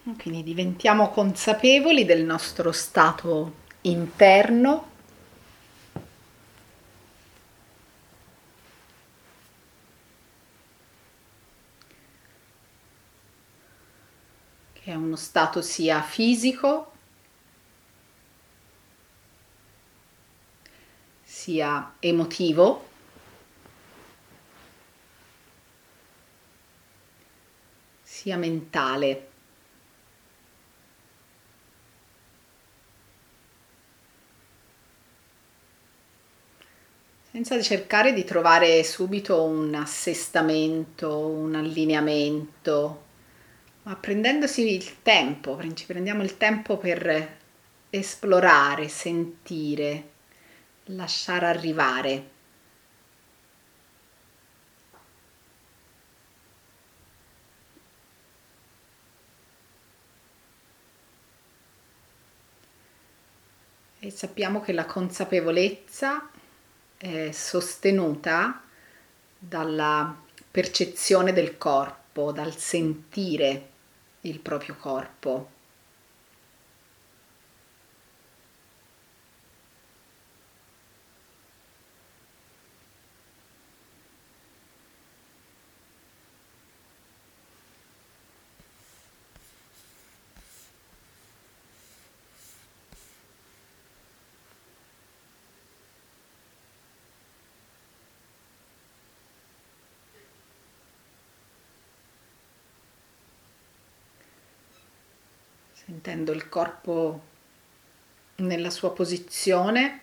Quindi diventiamo consapevoli del nostro stato interno, che è uno stato sia fisico, sia emotivo, sia mentale. Senza cercare di trovare subito un assestamento, un allineamento, ma prendendosi il tempo, ci prendiamo il tempo per esplorare, sentire, lasciare arrivare. E sappiamo che la consapevolezza è sostenuta dalla percezione del corpo, dal sentire il proprio corpo. Sentendo il corpo nella sua posizione,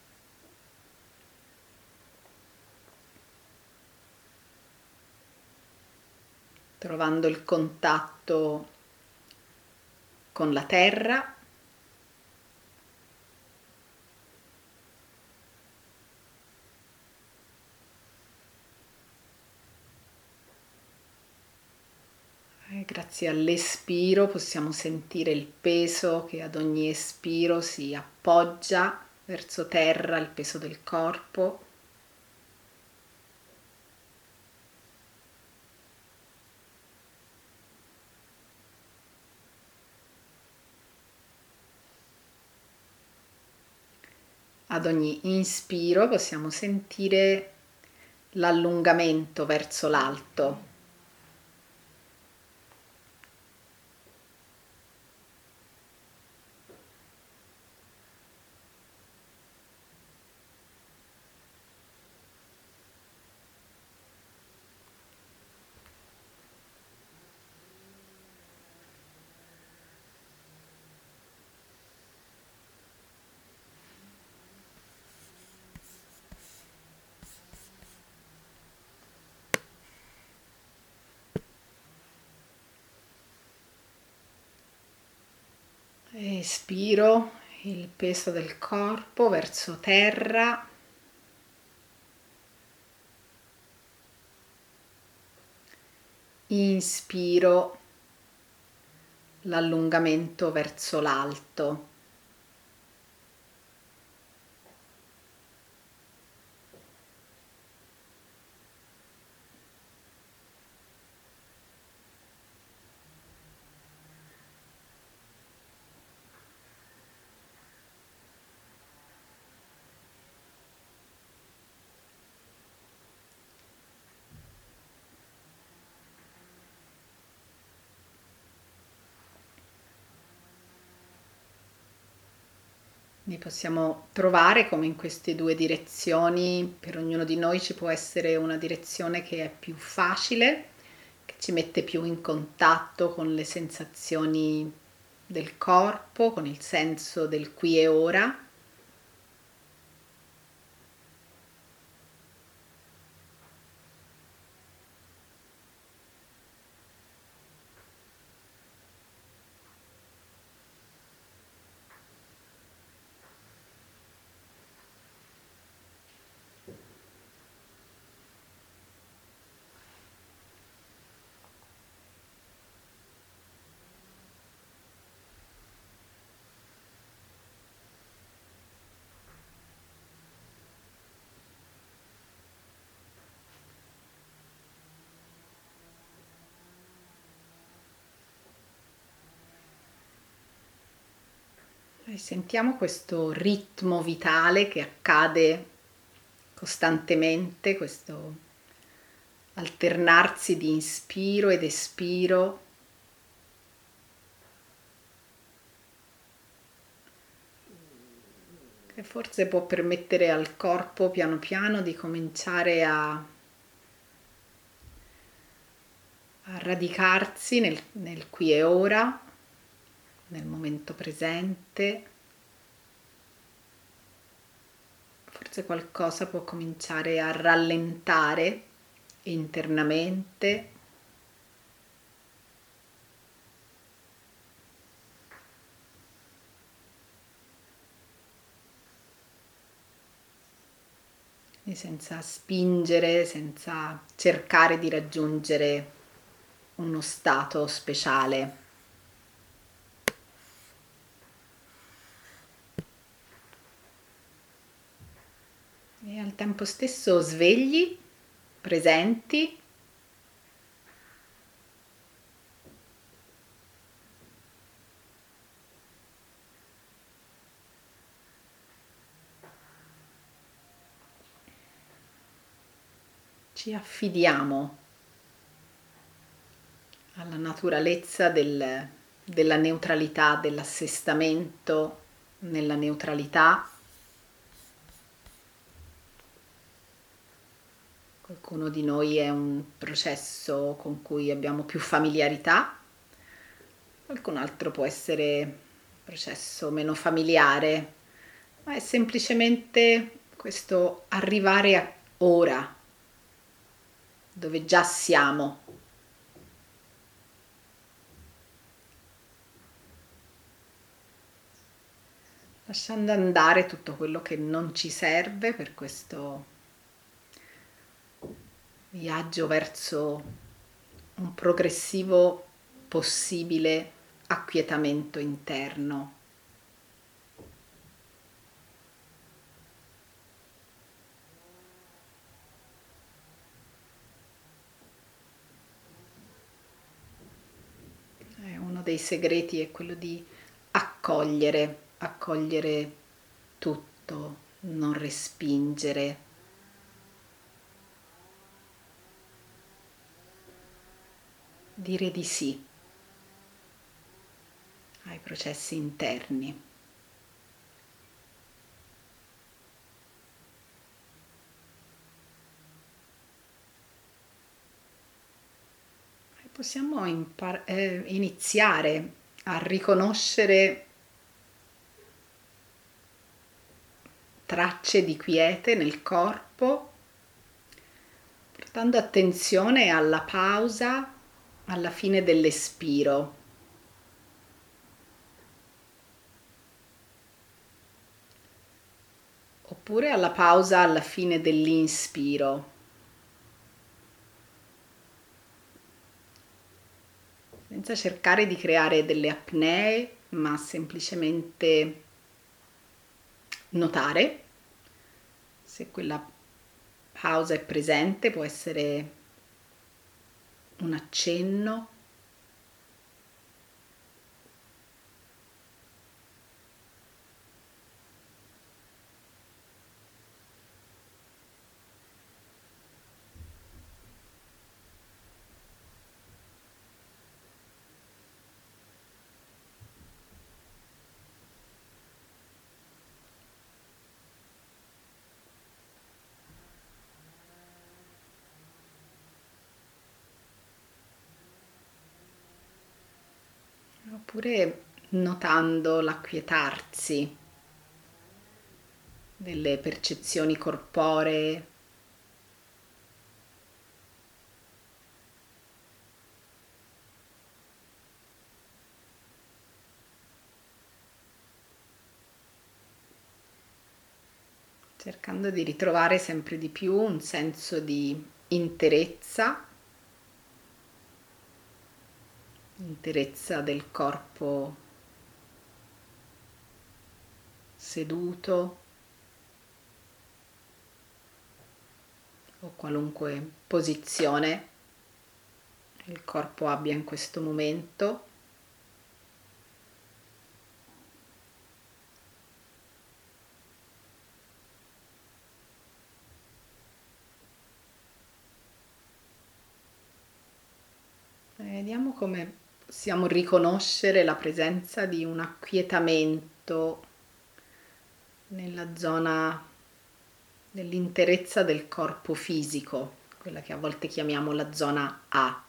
trovando il contatto con la terra, e grazie all'espiro possiamo sentire il peso che ad ogni espiro si appoggia verso terra, il peso del corpo. Ad ogni inspiro possiamo sentire l'allungamento verso l'alto. Espiro il peso del corpo verso terra. Inspiro l'allungamento verso l'alto. Quindi possiamo trovare come in queste due direzioni, per ognuno di noi ci può essere una direzione che è più facile, che ci mette più in contatto con le sensazioni del corpo, con il senso del qui e ora. E sentiamo questo ritmo vitale che accade costantemente, questo alternarsi di inspiro ed espiro. Che forse può permettere al corpo piano piano di cominciare a radicarsi nel qui e ora, nel momento presente. Forse qualcosa può cominciare a rallentare internamente. E senza spingere, senza cercare di raggiungere uno stato speciale. E al tempo stesso svegli, presenti. Ci affidiamo alla naturalezza della neutralità, dell'assestamento nella neutralità. Qualcuno di noi è un processo con cui abbiamo più familiarità, qualcun altro può essere un processo meno familiare, ma è semplicemente questo arrivare a ora, dove già siamo. Lasciando andare tutto quello che non ci serve per questo viaggio verso un progressivo possibile acquietamento interno. Uno dei segreti è quello di accogliere tutto, non respingere. Dire di sì ai processi interni. E possiamo iniziare a riconoscere tracce di quiete nel corpo, portando attenzione alla pausa alla fine dell'espiro. Oppure alla pausa alla fine dell'inspiro. Senza cercare di creare delle apnee, ma semplicemente notare se quella pausa è presente, può essere un accenno. Oppure notando l'acquietarsi delle percezioni corporee, cercando di ritrovare sempre di più un senso di interezza del corpo seduto o qualunque posizione il corpo abbia in questo momento. Vediamo come possiamo riconoscere la presenza di un acquietamento nella zona dell'interezza del corpo fisico, quella che a volte chiamiamo la zona A.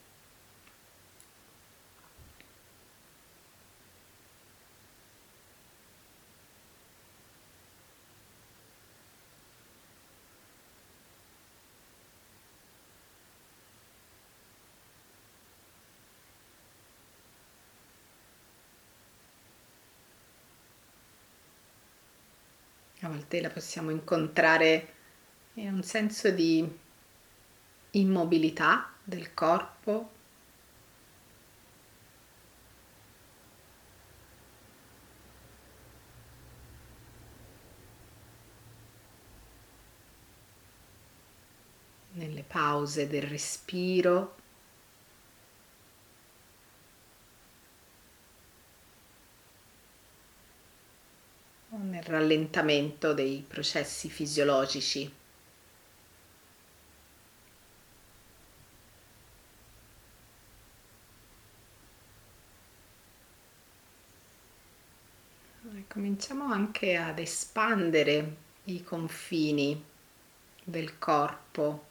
A volte la possiamo incontrare in un senso di immobilità del corpo, nelle pause del respiro, o nel rallentamento dei processi fisiologici. Cominciamo anche ad espandere i confini del corpo.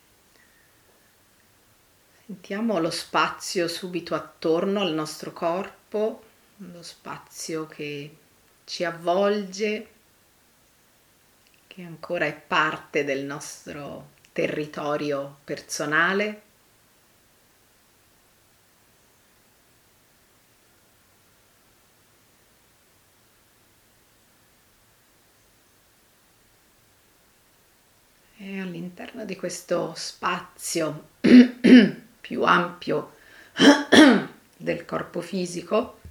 Sentiamo lo spazio subito attorno al nostro corpo, lo spazio che ci avvolge, che ancora è parte del nostro territorio personale. E all'interno di questo spazio più ampio del corpo fisico,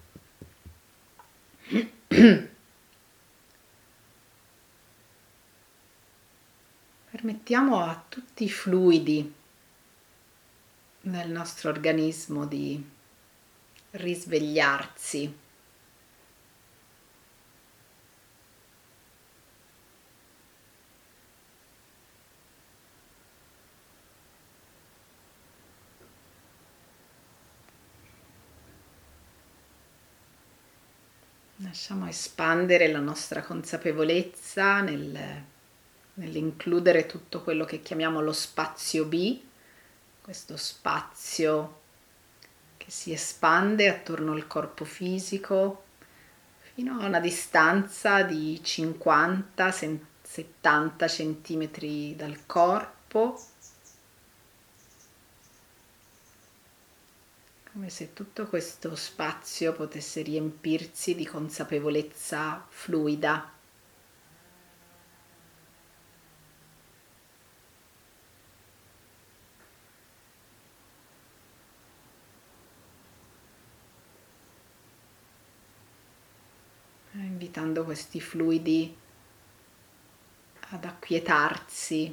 permettiamo a tutti i fluidi del nostro organismo di risvegliarsi. Lasciamo espandere la nostra consapevolezza nell'includere tutto quello che chiamiamo lo spazio B, questo spazio che si espande attorno al corpo fisico fino a una distanza di 50-70 centimetri dal corpo, come se tutto questo spazio potesse riempirsi di consapevolezza fluida. Invitando questi fluidi ad acquietarsi,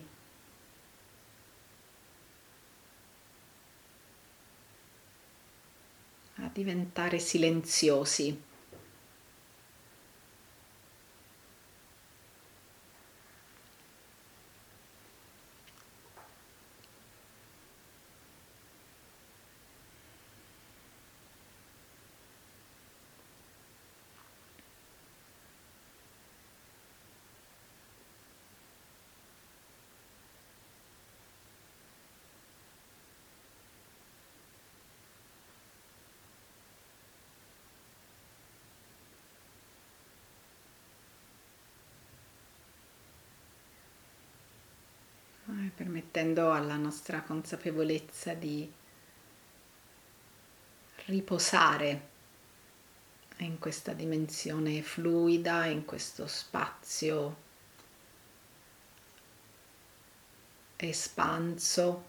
a diventare silenziosi. Permettendo alla nostra consapevolezza di riposare in questa dimensione fluida, in questo spazio espanso.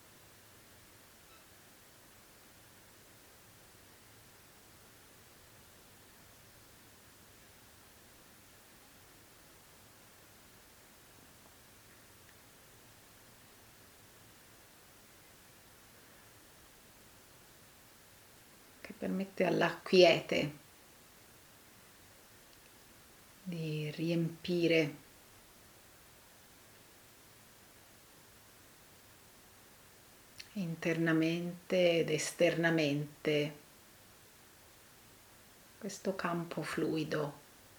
Che permette alla quiete di riempire internamente ed esternamente questo campo fluido.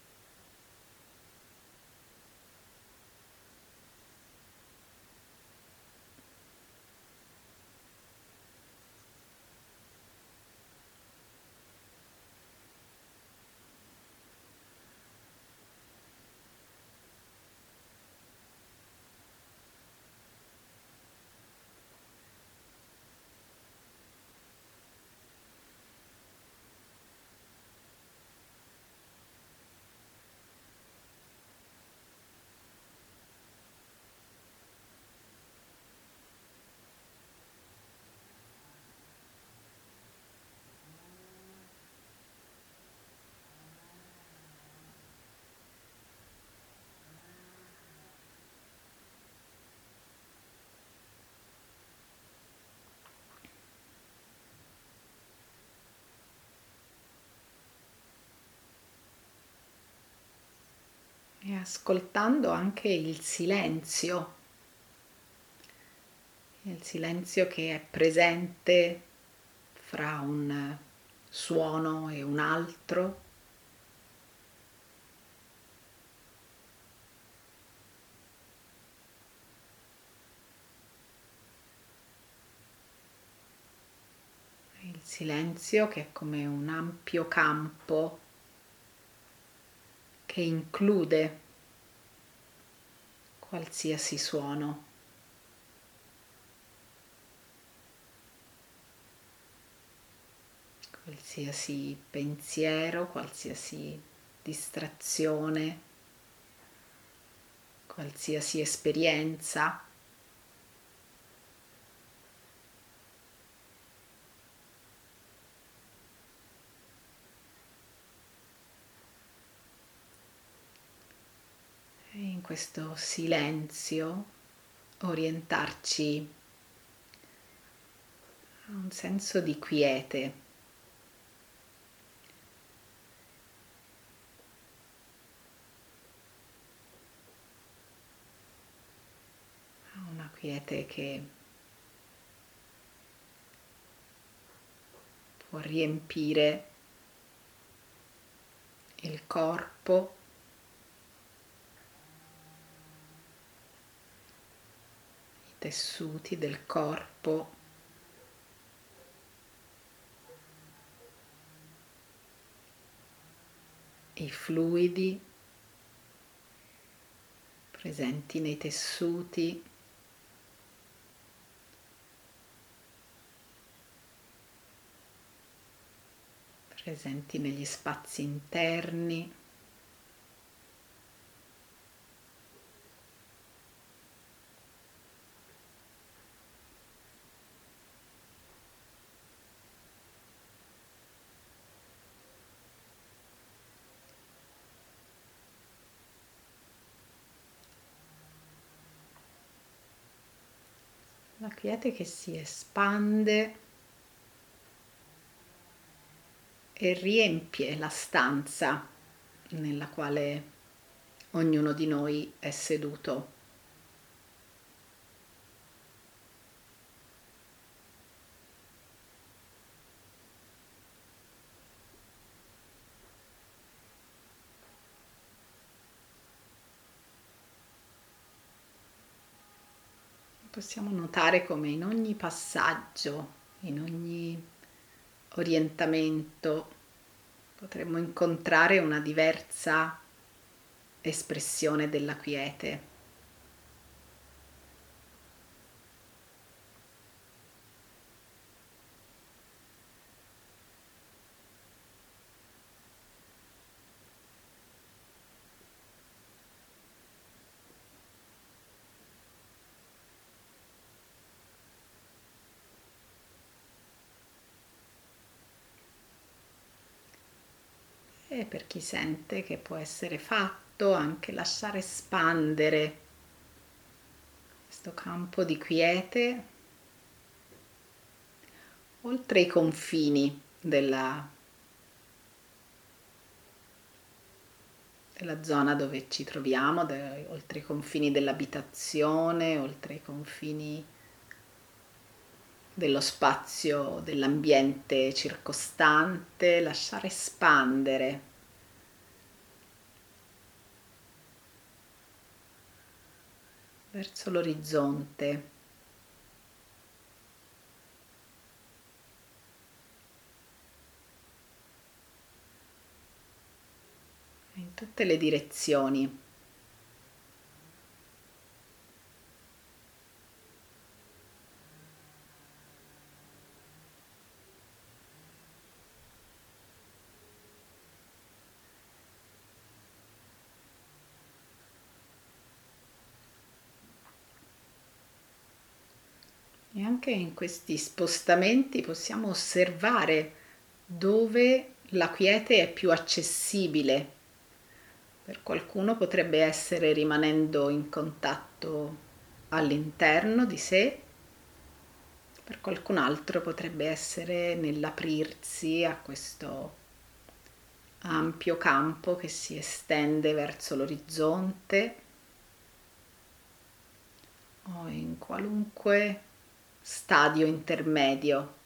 E ascoltando anche il silenzio che è presente fra un suono e un altro. Il silenzio che è come un ampio campo che include qualsiasi suono. Qualsiasi pensiero, qualsiasi distrazione, qualsiasi esperienza. E in questo silenzio orientarci a un senso di quiete. Una quiete che può riempire il corpo, i tessuti del corpo, i fluidi presenti nei tessuti, presenti negli spazi interni. La quiete che si espande e riempie la stanza nella quale ognuno di noi è seduto. Possiamo notare come in ogni passaggio, in ogni orientamento, potremmo incontrare una diversa espressione della quiete. E per chi sente che può essere fatto, anche lasciare espandere questo campo di quiete oltre i confini della zona dove ci troviamo, oltre i confini dell'abitazione, oltre i confini dello spazio, dell'ambiente circostante, lasciare espandere verso l'orizzonte. In tutte le direzioni. E anche in questi spostamenti possiamo osservare dove la quiete è più accessibile. Per qualcuno potrebbe essere rimanendo in contatto all'interno di sé, per qualcun altro potrebbe essere nell'aprirsi a questo ampio campo che si estende verso l'orizzonte o in qualunque stadio intermedio.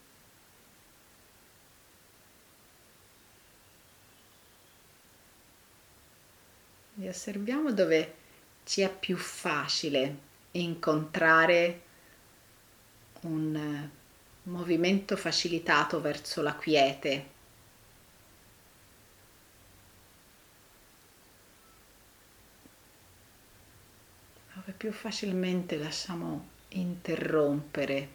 E osserviamo dove ci è più facile incontrare un movimento facilitato verso la quiete. Dove più facilmente lasciamo interrompere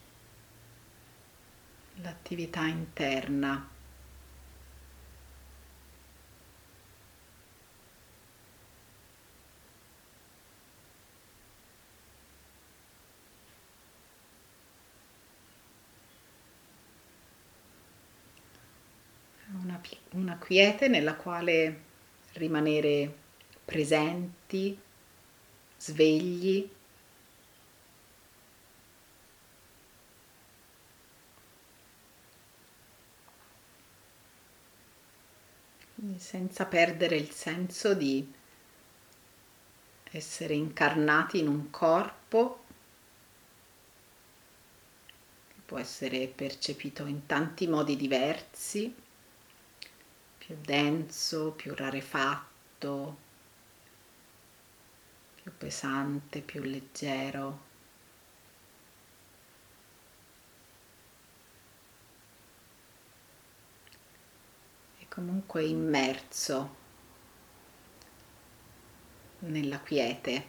l'attività interna. Una quiete nella quale rimanere presenti, svegli, senza perdere il senso di essere incarnati in un corpo che può essere percepito in tanti modi diversi, più denso, più rarefatto, più pesante, più leggero. E comunque immerso nella quiete.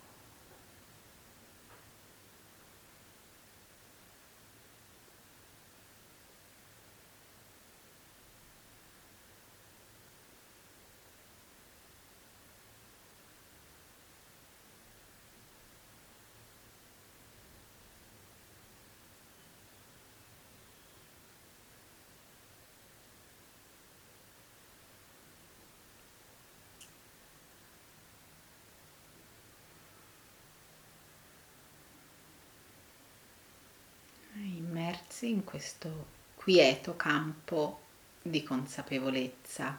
Immersi in questo quieto campo di consapevolezza.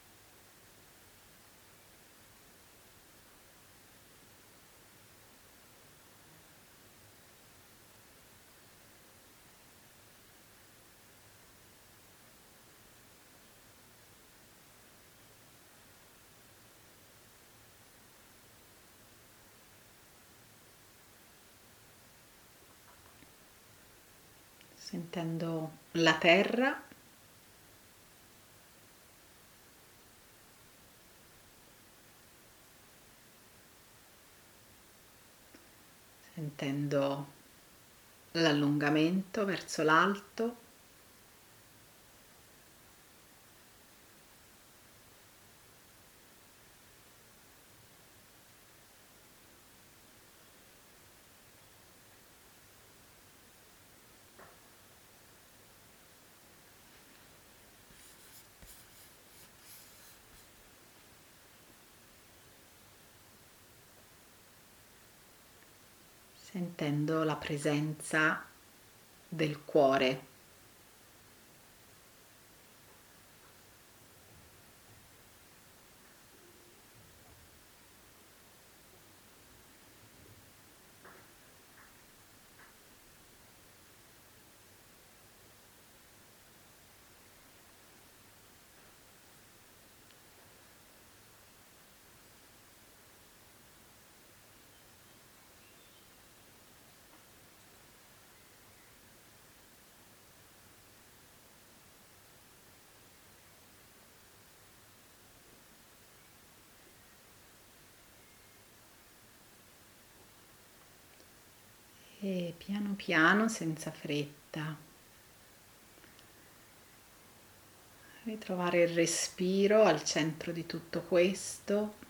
Sentendo la terra, sentendo l'allungamento verso l'alto, sentendo la presenza del cuore. E piano piano, senza fretta, ritrovare il respiro al centro di tutto questo.